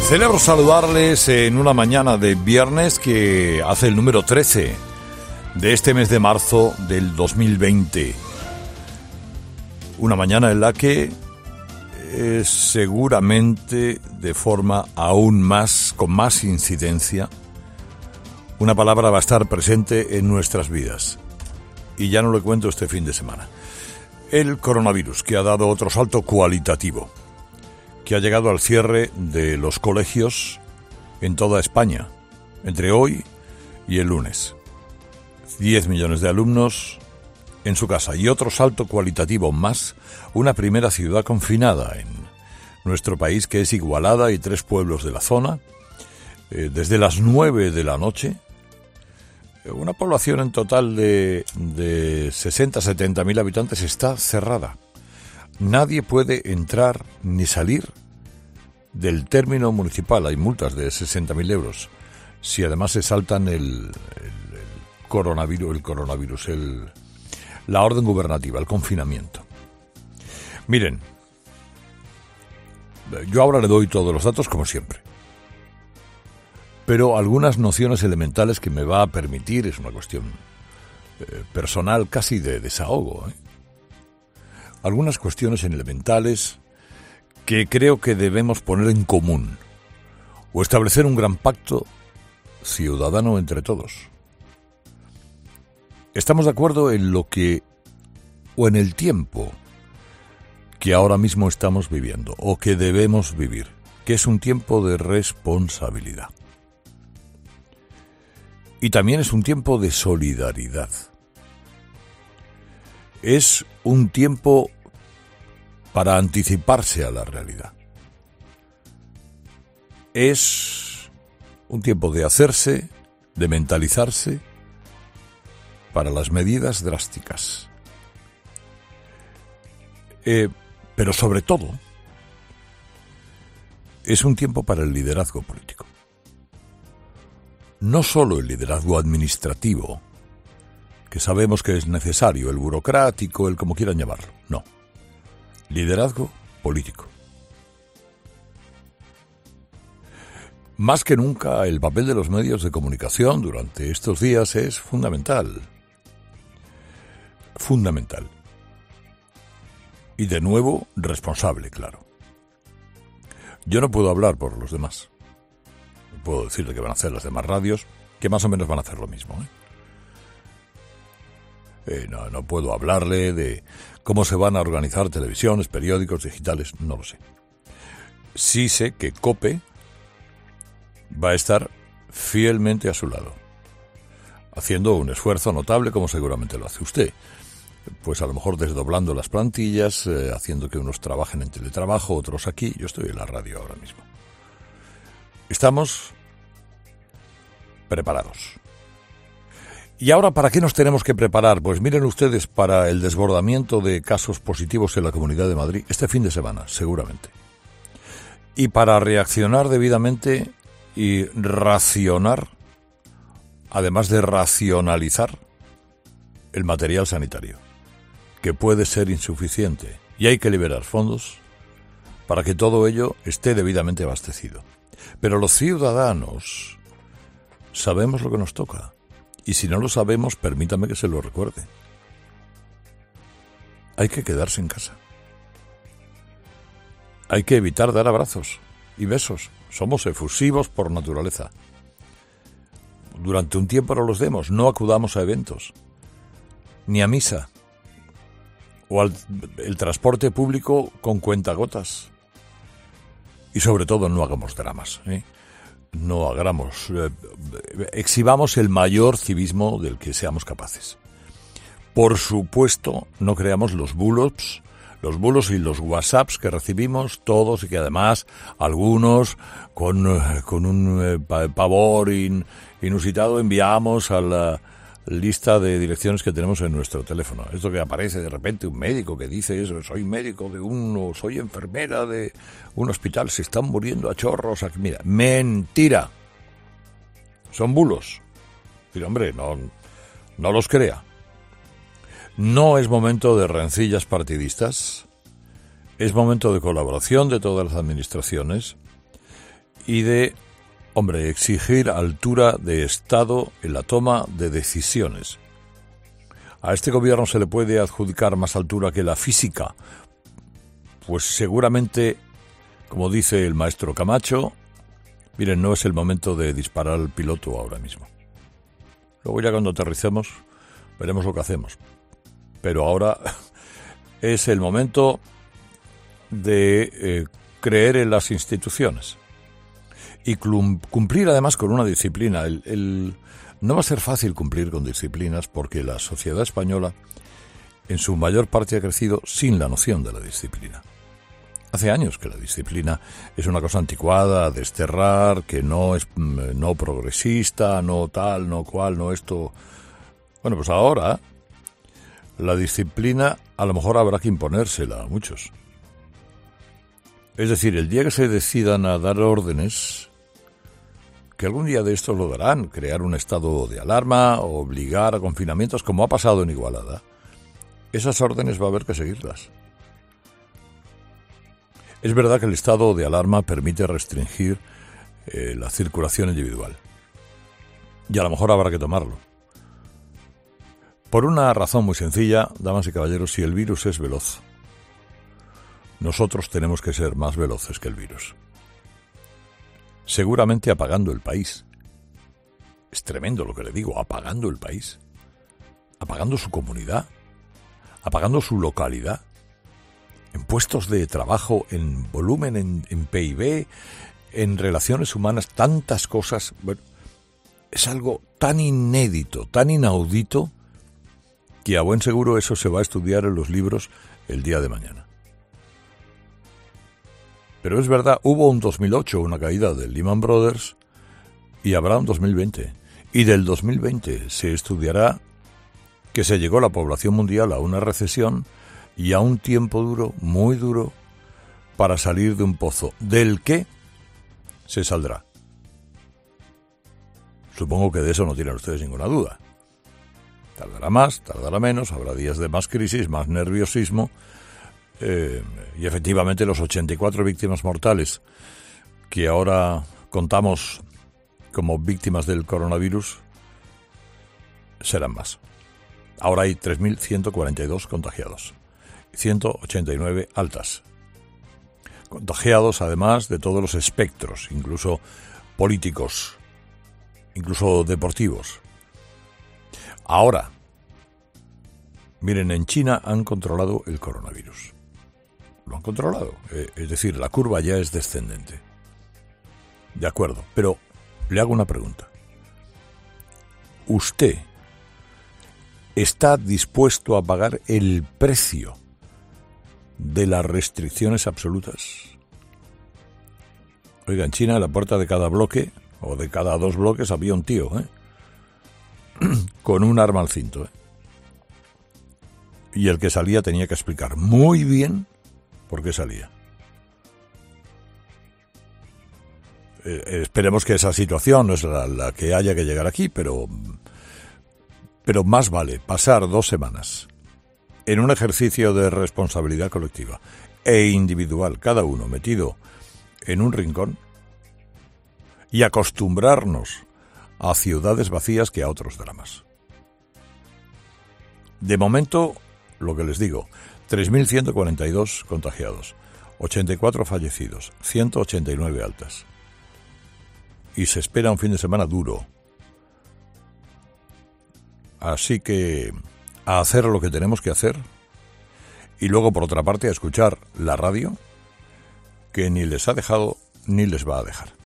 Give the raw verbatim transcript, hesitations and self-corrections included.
Celebro saludarles en una mañana de viernes que hace el número trece de este mes de marzo del dos mil veinte. Una mañana en la que eh, seguramente de forma aún más, con más incidencia, una palabra va a estar presente en nuestras vidas. Y ya no le cuento este fin de semana. El coronavirus, que ha dado otro salto cualitativo, que ha llegado al cierre de los colegios en toda España, entre hoy y el lunes. diez millones de alumnos en su casa y otro salto cualitativo más, una primera ciudad confinada en nuestro país, que es Igualada y tres pueblos de la zona, eh, desde las nueve de la noche. Una población en total de, de sesenta a setenta mil habitantes está cerrada. Nadie puede entrar ni salir del término municipal. Hay multas de sesenta mil euros. Si además se saltan el, el, el coronavirus, el coronavirus, el, la orden gubernativa, el confinamiento. Miren, yo ahora le doy todos los datos como siempre. Pero algunas nociones elementales que me va a permitir, es una cuestión eh, personal, casi de desahogo, ¿eh? Algunas cuestiones elementales que creo que debemos poner en común o establecer un gran pacto ciudadano entre todos. Estamos de acuerdo en lo que, o en el tiempo que ahora mismo estamos viviendo, o que debemos vivir, que es un tiempo de responsabilidad. Y también es un tiempo de solidaridad. Es un tiempo para anticiparse a la realidad. Es un tiempo de hacerse, de mentalizarse para las medidas drásticas. Eh, pero sobre todo, es un tiempo para el liderazgo político. No solo el liderazgo administrativo, que sabemos que es necesario, el burocrático, el como quieran llamarlo, no. Liderazgo político. Más que nunca, el papel de los medios de comunicación durante estos días es fundamental. Fundamental. Y de nuevo, responsable, claro. Yo no puedo hablar por los demás. Puedo decirle que van a hacer las demás radios, que más o menos van a hacer lo mismo, ¿eh? Eh, no, no puedo hablarle de cómo se van a organizar televisiones, periódicos, digitales, no lo sé. Sí sé que COPE va a estar fielmente a su lado, haciendo un esfuerzo notable, como seguramente lo hace usted. Pues a lo mejor desdoblando las plantillas, eh, haciendo que unos trabajen en teletrabajo, otros aquí. Yo estoy en la radio ahora mismo. Estamos preparados. ¿Y ahora para qué nos tenemos que preparar? Pues miren ustedes, para el desbordamiento de casos positivos en la Comunidad de Madrid este fin de semana, seguramente. Y para reaccionar debidamente y racionar, además de racionalizar, el material sanitario, que puede ser insuficiente. Y hay que liberar fondos para que todo ello esté debidamente abastecido. Pero los ciudadanos sabemos lo que nos toca. Y si no lo sabemos, permítame que se lo recuerde. Hay que quedarse en casa. Hay que evitar dar abrazos y besos. Somos efusivos por naturaleza. Durante un tiempo no los demos. No acudamos a eventos, ni a misa, o al el transporte público con cuentagotas. Y sobre todo no hagamos dramas, ¿eh? No hagamos, eh, exhibamos el mayor civismo del que seamos capaces. Por supuesto, no creamos los bulos, los bulos y los WhatsApps que recibimos todos y que además algunos con, con un eh, pavor in, inusitado enviamos a la lista de direcciones que tenemos en nuestro teléfono. Esto que aparece de repente un médico que dice eso, soy médico de uno, soy enfermera de un hospital, se están muriendo a chorros aquí. Mira, mentira. Son bulos. Pero hombre, no, no los crea. No es momento de rencillas partidistas, es momento de colaboración de todas las administraciones y de, hombre, exigir altura de Estado en la toma de decisiones. ¿A este gobierno se le puede adjudicar más altura que la física? Pues seguramente, como dice el maestro Camacho, miren, no es el momento de disparar al piloto ahora mismo. Luego ya cuando aterricemos veremos lo que hacemos. Pero ahora es el momento de eh, creer en las instituciones y cumplir además con una disciplina. El, el, no va a ser fácil cumplir con disciplinas porque la sociedad española en su mayor parte ha crecido sin la noción de la disciplina. Hace años que la disciplina es una cosa anticuada, a desterrar, que no es no progresista, no tal, no cual, no esto. Bueno, pues ahora la disciplina a lo mejor habrá que imponérsela a muchos. Es decir, el día que se decidan a dar órdenes, que algún día de estos lo darán, crear un estado de alarma, obligar a confinamientos, como ha pasado en Igualada, esas órdenes va a haber que seguirlas. Es verdad que el estado de alarma permite restringir eh, la circulación individual. Y a lo mejor habrá que tomarlo. Por una razón muy sencilla, damas y caballeros, si el virus es veloz, nosotros tenemos que ser más veloces que el virus. Seguramente apagando el país. Es tremendo lo que le digo, apagando el país. Apagando su comunidad. Apagando su localidad. En puestos de trabajo, en volumen, en, en P I B, en relaciones humanas, tantas cosas. Bueno, es algo tan inédito, tan inaudito, que a buen seguro eso se va a estudiar en los libros el día de mañana. Pero es verdad, hubo un dos mil ocho, una caída del Lehman Brothers, y habrá un dos mil veinte. Y del dos mil veinte se estudiará que se llegó la población mundial a una recesión y a un tiempo duro, muy duro, para salir de un pozo del que se saldrá. Supongo que de eso no tienen ustedes ninguna duda. Tardará más, tardará menos, habrá días de más crisis, más nerviosismo, eh, y efectivamente los ochenta y cuatro víctimas mortales que ahora contamos como víctimas del coronavirus serán más. Ahora hay tres mil ciento cuarenta y dos contagiados, ciento ochenta y nueve altas. Contagiados además de todos los espectros, incluso políticos, incluso deportivos. Ahora, miren, en China han controlado el coronavirus. Lo han controlado, eh, es decir, la curva ya es descendente. De acuerdo, pero le hago una pregunta. ¿Usted está dispuesto a pagar el precio de las restricciones absolutas? Oiga, en China, en la puerta de cada bloque, o de cada dos bloques, había un tío, ¿eh? con un arma al cinto, ¿eh? Y el que salía tenía que explicar muy bien por qué salía. Eh, esperemos que esa situación no es la, la que haya que llegar aquí, pero, pero más vale pasar dos semanas en un ejercicio de responsabilidad colectiva e individual, cada uno metido en un rincón, y acostumbrarnos a ciudades vacías que a otros dramas. De momento, lo que les digo, tres mil ciento cuarenta y dos contagiados, ochenta y cuatro fallecidos, ciento ochenta y nueve altas. Y se espera un fin de semana duro. Así que a hacer lo que tenemos que hacer, y luego por otra parte a escuchar la radio, que ni les ha dejado ni les va a dejar.